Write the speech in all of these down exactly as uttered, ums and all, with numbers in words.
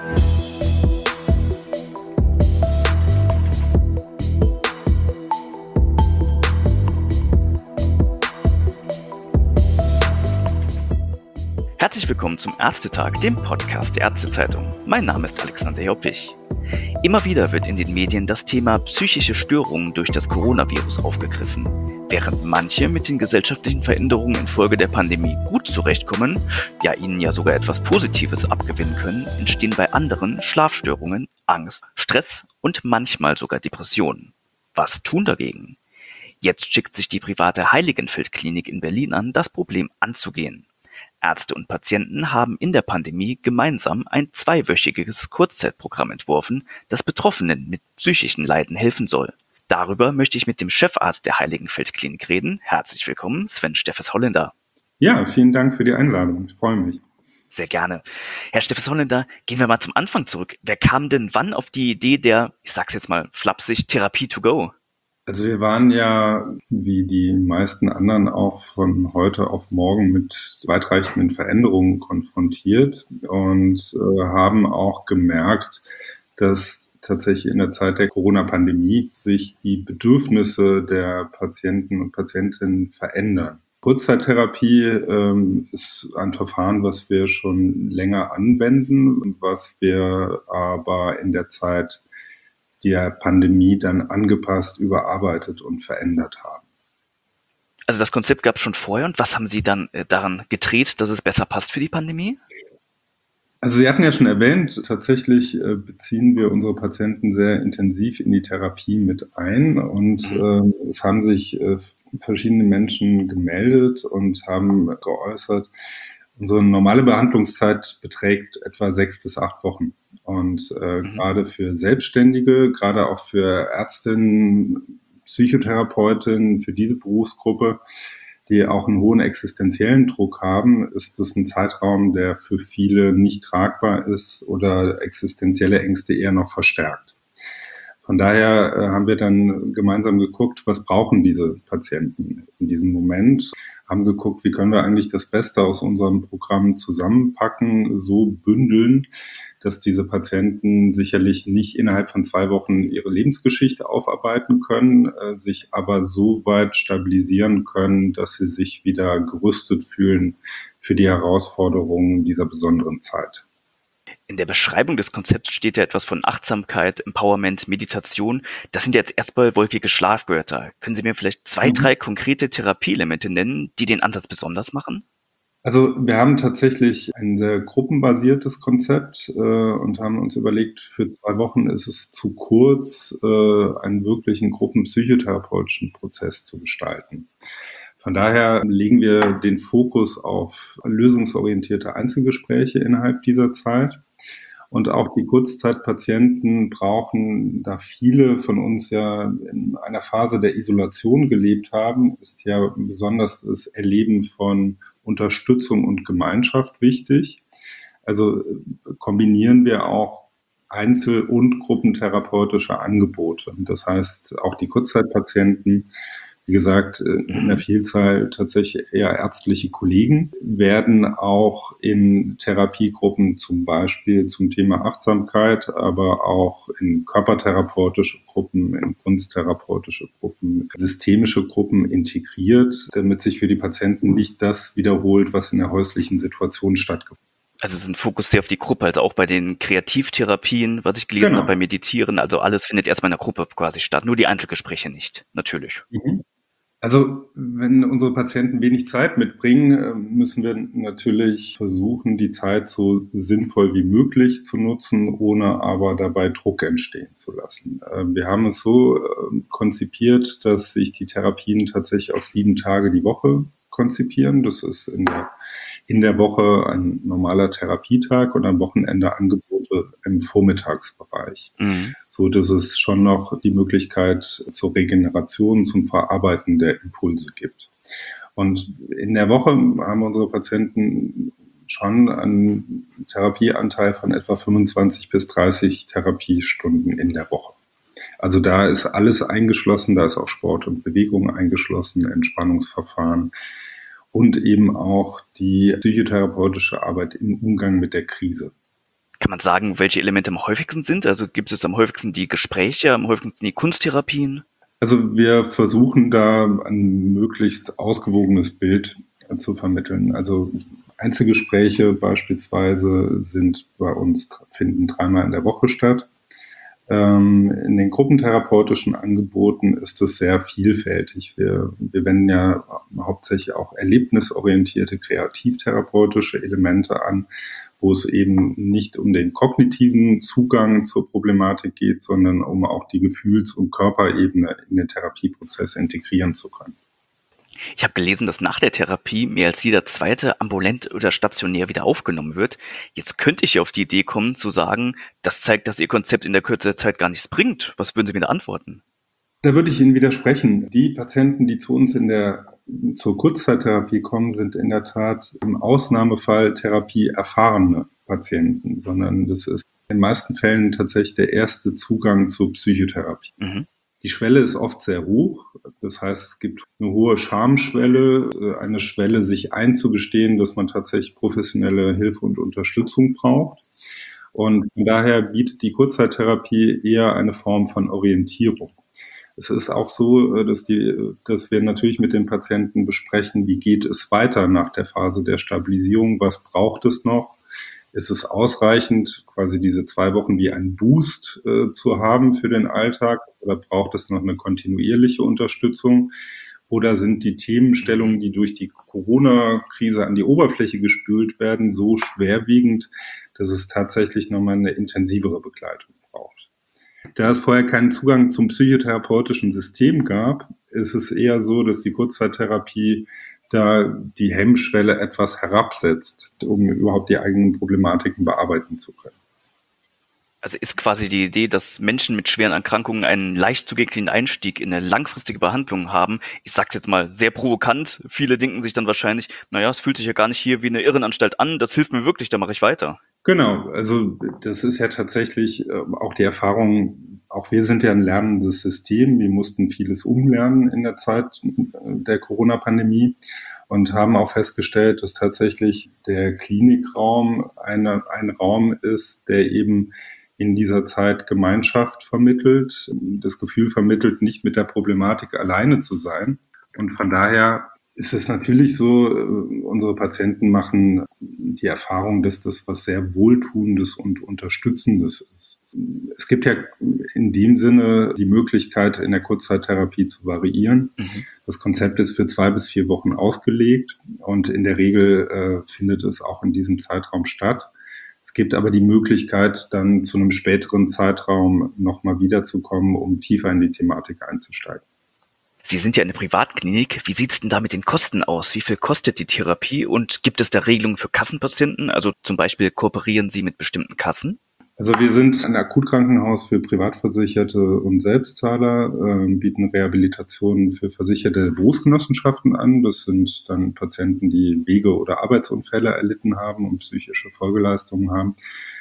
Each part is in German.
Herzlich willkommen zum Ärztetag, dem Podcast der Ärztezeitung. Mein Name ist Alexander Joppich. Immer wieder wird in den Medien das Thema psychische Störungen durch das Coronavirus aufgegriffen. Während manche mit den gesellschaftlichen Veränderungen infolge der Pandemie gut zurechtkommen, ja ihnen ja sogar etwas Positives abgewinnen können, entstehen bei anderen Schlafstörungen, Angst, Stress und manchmal sogar Depressionen. Was tun dagegen? Jetzt schickt sich die private Heiligenfeld-Klinik in Berlin an, das Problem anzugehen. Ärzte und Patienten haben in der Pandemie gemeinsam ein zweiwöchiges Kurzzeitprogramm entworfen, das Betroffenen mit psychischen Leiden helfen soll. Darüber möchte ich mit dem Chefarzt der Heiligenfeld-Klinik reden. Herzlich willkommen, Sven Steffes-Holländer. Ja, vielen Dank für die Einladung. Ich freue mich. Sehr gerne. Herr Steffes-Holländer, gehen wir mal zum Anfang zurück. Wer kam denn wann auf die Idee der, ich sag's jetzt mal flapsig, Therapie to go? Also wir waren ja, wie die meisten anderen, auch von heute auf morgen mit weitreichenden Veränderungen konfrontiert und äh, haben auch gemerkt, dass tatsächlich in der Zeit der Corona-Pandemie sich die Bedürfnisse der Patienten und Patientinnen verändern. Kurzzeittherapie ähm, ist ein Verfahren, was wir schon länger anwenden und was wir aber in der Zeit der Pandemie dann angepasst, überarbeitet und verändert haben. Also das Konzept gab es schon vorher und was haben Sie dann äh, daran gedreht, dass es besser passt für die Pandemie? Also Sie hatten ja schon erwähnt, tatsächlich äh, beziehen wir unsere Patienten sehr intensiv in die Therapie mit ein und äh, es haben sich äh, verschiedene Menschen gemeldet und haben geäußert, unsere normale Behandlungszeit beträgt etwa sechs bis acht Wochen. Und äh, mhm. gerade für Selbstständige, gerade auch für Ärztinnen, Psychotherapeutinnen, für diese Berufsgruppe, die auch einen hohen existenziellen Druck haben, ist das ein Zeitraum, der für viele nicht tragbar ist oder existenzielle Ängste eher noch verstärkt. Von daher äh, haben wir dann gemeinsam geguckt, was brauchen diese Patienten in diesem Moment, haben geguckt, wie können wir eigentlich das Beste aus unserem Programm zusammenpacken, so bündeln, dass diese Patienten sicherlich nicht innerhalb von zwei Wochen ihre Lebensgeschichte aufarbeiten können, äh, sich aber so weit stabilisieren können, dass sie sich wieder gerüstet fühlen für die Herausforderungen dieser besonderen Zeit. In der Beschreibung des Konzepts steht ja etwas von Achtsamkeit, Empowerment, Meditation. Das sind jetzt erstmal wolkige Schlafwörter. Können Sie mir vielleicht zwei, mhm. drei konkrete Therapieelemente nennen, die den Ansatz besonders machen? Also wir haben tatsächlich ein sehr gruppenbasiertes Konzept äh, und haben uns überlegt, für zwei Wochen ist es zu kurz, äh, einen wirklichen gruppenpsychotherapeutischen Prozess zu gestalten. Von daher legen wir den Fokus auf lösungsorientierte Einzelgespräche innerhalb dieser Zeit. Und auch die Kurzzeitpatienten brauchen, da viele von uns ja in einer Phase der Isolation gelebt haben, ist ja besonders das Erleben von Unterstützung und Gemeinschaft wichtig. Also kombinieren wir auch Einzel- und gruppentherapeutische Angebote. Das heißt, auch die Kurzzeitpatienten, wie gesagt, in der Vielzahl tatsächlich eher ärztliche Kollegen, werden auch in Therapiegruppen zum Beispiel zum Thema Achtsamkeit, aber auch in körpertherapeutische Gruppen, in kunsttherapeutische Gruppen, systemische Gruppen integriert, damit sich für die Patienten nicht das wiederholt, was in der häuslichen Situation stattgefunden hat. Also es ist ein Fokus sehr auf die Gruppe, also auch bei den Kreativtherapien, was ich gelesen Genau. habe, beim Meditieren, also alles findet erstmal in der Gruppe quasi statt, nur die Einzelgespräche nicht, natürlich. Mhm. Also wenn unsere Patienten wenig Zeit mitbringen, müssen wir natürlich versuchen, die Zeit so sinnvoll wie möglich zu nutzen, ohne aber dabei Druck entstehen zu lassen. Wir haben es so konzipiert, dass sich die Therapien tatsächlich auf sieben Tage die Woche konzipieren. Das ist in der, in der Woche ein normaler Therapietag und am Wochenende Angebote im Vormittagsbereich. Mhm. So dass es schon noch die Möglichkeit zur Regeneration, zum Verarbeiten der Impulse gibt. Und in der Woche haben unsere Patienten schon einen Therapieanteil von etwa fünfundzwanzig bis dreißig Therapiestunden in der Woche. Also da ist alles eingeschlossen, da ist auch Sport und Bewegung eingeschlossen, Entspannungsverfahren und eben auch die psychotherapeutische Arbeit im Umgang mit der Krise. Kann man sagen, welche Elemente am häufigsten sind? Also gibt es am häufigsten die Gespräche, am häufigsten die Kunsttherapien? Also wir versuchen da ein möglichst ausgewogenes Bild äh, zu vermitteln. Also Einzelgespräche beispielsweise sind bei uns, finden dreimal in der Woche statt. Ähm, in den gruppentherapeutischen Angeboten ist es sehr vielfältig. Wir, wir wenden ja hauptsächlich auch erlebnisorientierte, kreativtherapeutische Elemente an, wo es eben nicht um den kognitiven Zugang zur Problematik geht, sondern um auch die Gefühls- und Körperebene in den Therapieprozess integrieren zu können. Ich habe gelesen, dass nach der Therapie mehr als jeder zweite ambulant oder stationär wieder aufgenommen wird. Jetzt könnte ich ja auf die Idee kommen zu sagen, das zeigt, dass Ihr Konzept in der Kürze der Zeit gar nichts bringt. Was würden Sie mir da antworten? Da würde ich Ihnen widersprechen. Die Patienten, die zu uns in der zur Kurzzeittherapie kommen, sind in der Tat im Ausnahmefall therapieerfahrene Patienten, sondern das ist in den meisten Fällen tatsächlich der erste Zugang zur Psychotherapie. Mhm. Die Schwelle ist oft sehr hoch. Das heißt, es gibt eine hohe Schamschwelle, eine Schwelle, sich einzugestehen, dass man tatsächlich professionelle Hilfe und Unterstützung braucht. Und von daher bietet die Kurzzeittherapie eher eine Form von Orientierung. Es ist auch so, dass, die, dass wir natürlich mit den Patienten besprechen, wie geht es weiter nach der Phase der Stabilisierung, was braucht es noch? Ist es ausreichend, quasi diese zwei Wochen wie einen Boost äh, zu haben für den Alltag, oder braucht es noch eine kontinuierliche Unterstützung? Oder sind die Themenstellungen, die durch die Corona-Krise an die Oberfläche gespült werden, so schwerwiegend, dass es tatsächlich nochmal eine intensivere Begleitung braucht? Da es vorher keinen Zugang zum psychotherapeutischen System gab, ist es eher so, dass die Kurzzeittherapie da die Hemmschwelle etwas herabsetzt, um überhaupt die eigenen Problematiken bearbeiten zu können. Also ist quasi die Idee, dass Menschen mit schweren Erkrankungen einen leicht zugänglichen Einstieg in eine langfristige Behandlung haben. Ich sag's jetzt mal sehr provokant. Viele denken sich dann wahrscheinlich, naja, es fühlt sich ja gar nicht hier wie eine Irrenanstalt an. Das hilft mir wirklich, da mache ich weiter. Genau, also das ist ja tatsächlich äh, auch die Erfahrung, auch wir sind ja ein lernendes System, wir mussten vieles umlernen in der Zeit der Corona-Pandemie und haben auch festgestellt, dass tatsächlich der Klinikraum eine, ein Raum ist, der eben in dieser Zeit Gemeinschaft vermittelt, das Gefühl vermittelt, nicht mit der Problematik alleine zu sein. Und von daher ist es natürlich so, unsere Patienten machen die Erfahrung, dass das was sehr Wohltuendes und Unterstützendes ist. Es gibt ja in dem Sinne die Möglichkeit, in der Kurzzeittherapie zu variieren. Mhm. Das Konzept ist für zwei bis vier Wochen ausgelegt und in der Regel äh, findet es auch in diesem Zeitraum statt. Es gibt aber die Möglichkeit, dann zu einem späteren Zeitraum nochmal wiederzukommen, um tiefer in die Thematik einzusteigen. Sie sind ja eine Privatklinik. Wie sieht's denn da mit den Kosten aus? Wie viel kostet die Therapie und gibt es da Regelungen für Kassenpatienten? Also zum Beispiel kooperieren Sie mit bestimmten Kassen? Also wir sind ein Akutkrankenhaus für Privatversicherte und Selbstzahler, äh, bieten Rehabilitationen für versicherte Berufsgenossenschaften an. Das sind dann Patienten, die Wege- oder Arbeitsunfälle erlitten haben und psychische Folgeleistungen haben.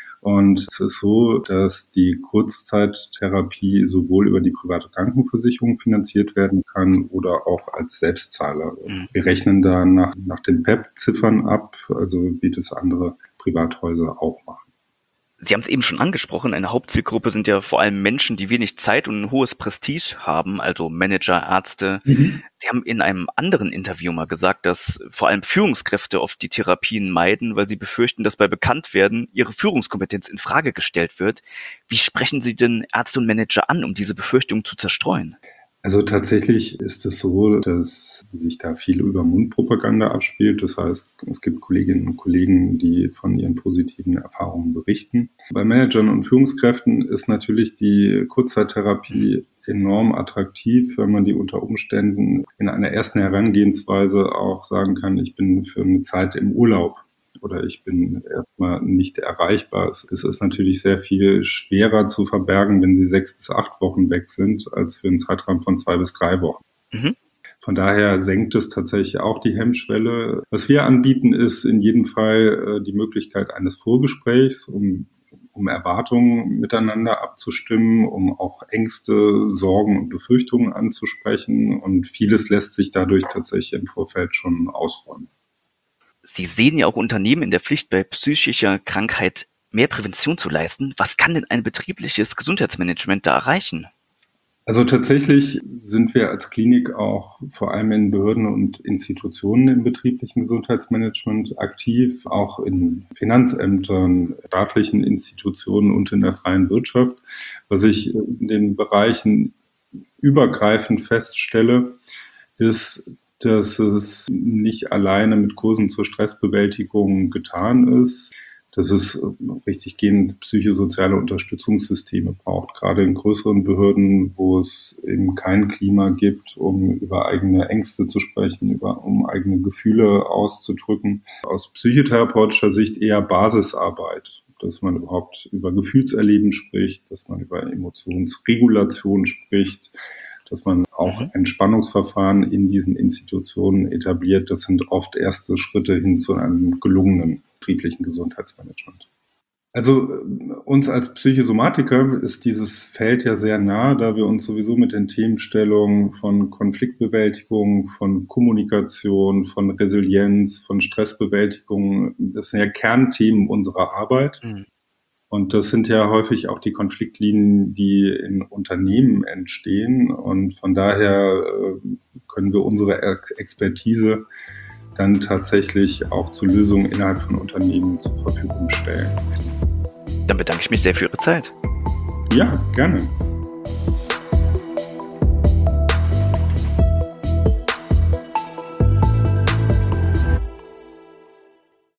Und es ist so, dass die Kurzzeittherapie sowohl über die private Krankenversicherung finanziert werden kann oder auch als Selbstzahler. Mhm. Wir rechnen da nach, nach den P E P-Ziffern ab, also wie das andere Privathäuser auch machen. Sie haben es eben schon angesprochen, eine Hauptzielgruppe sind ja vor allem Menschen, die wenig Zeit und ein hohes Prestige haben, also Manager, Ärzte. Mhm. Sie haben in einem anderen Interview mal gesagt, dass vor allem Führungskräfte oft die Therapien meiden, weil sie befürchten, dass bei Bekanntwerden ihre Führungskompetenz in Frage gestellt wird. Wie sprechen Sie denn Ärzte und Manager an, um diese Befürchtung zu zerstreuen? Also tatsächlich ist es so, dass sich da viel über Mundpropaganda abspielt. Das heißt, es gibt Kolleginnen und Kollegen, die von ihren positiven Erfahrungen berichten. Bei Managern und Führungskräften ist natürlich die Kurzzeittherapie enorm attraktiv, wenn man die unter Umständen in einer ersten Herangehensweise auch sagen kann, ich bin für eine Zeit im Urlaub oder ich bin erstmal nicht erreichbar. Es ist natürlich sehr viel schwerer zu verbergen, wenn sie sechs bis acht Wochen weg sind, als für einen Zeitraum von zwei bis drei Wochen. Mhm. Von daher senkt es tatsächlich auch die Hemmschwelle. Was wir anbieten, ist in jedem Fall die Möglichkeit eines Vorgesprächs, um, um Erwartungen miteinander abzustimmen, um auch Ängste, Sorgen und Befürchtungen anzusprechen. Und vieles lässt sich dadurch tatsächlich im Vorfeld schon ausräumen. Sie sehen ja auch Unternehmen in der Pflicht, bei psychischer Krankheit mehr Prävention zu leisten, was kann denn ein betriebliches Gesundheitsmanagement da erreichen? Also tatsächlich sind wir als Klinik auch vor allem in Behörden und Institutionen im betrieblichen Gesundheitsmanagement aktiv, auch in Finanzämtern, staatlichen Institutionen und in der freien Wirtschaft. Was ich in den Bereichen übergreifend feststelle, ist, dass es nicht alleine mit Kursen zur Stressbewältigung getan ist, dass es richtig gehend psychosoziale Unterstützungssysteme braucht, gerade in größeren Behörden, wo es eben kein Klima gibt, um über eigene Ängste zu sprechen, über, um eigene Gefühle auszudrücken. Aus psychotherapeutischer Sicht eher Basisarbeit, dass man überhaupt über Gefühlserleben spricht, dass man über Emotionsregulation spricht, dass man auch Mhm. Entspannungsverfahren in diesen Institutionen etabliert. Das sind oft erste Schritte hin zu einem gelungenen betrieblichen Gesundheitsmanagement. Also uns als Psychosomatiker ist dieses Feld ja sehr nah, da wir uns sowieso mit den Themenstellungen von Konfliktbewältigung, von Kommunikation, von Resilienz, von Stressbewältigung, das sind ja Kernthemen unserer Arbeit. Mhm. Und das sind ja häufig auch die Konfliktlinien, die in Unternehmen entstehen. Und von daher können wir unsere Expertise dann tatsächlich auch zu Lösungen innerhalb von Unternehmen zur Verfügung stellen. Dann bedanke ich mich sehr für Ihre Zeit. Ja, gerne.